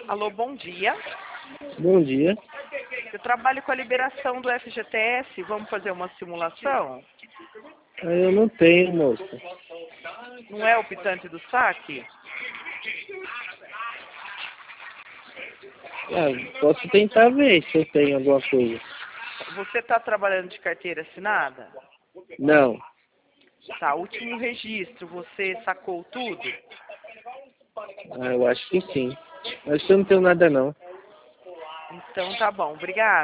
Alô, bom dia. Bom dia. Eu trabalho com a liberação do FGTS. Vamos fazer uma simulação? Eu não tenho, moça. Não é o optante do saque? Posso tentar ver se eu tenho alguma coisa. Você está trabalhando de carteira assinada? Não. Tá, último registro, você sacou tudo? Eu acho que sim. Acho que eu não tenho nada, não. Então tá bom, obrigada.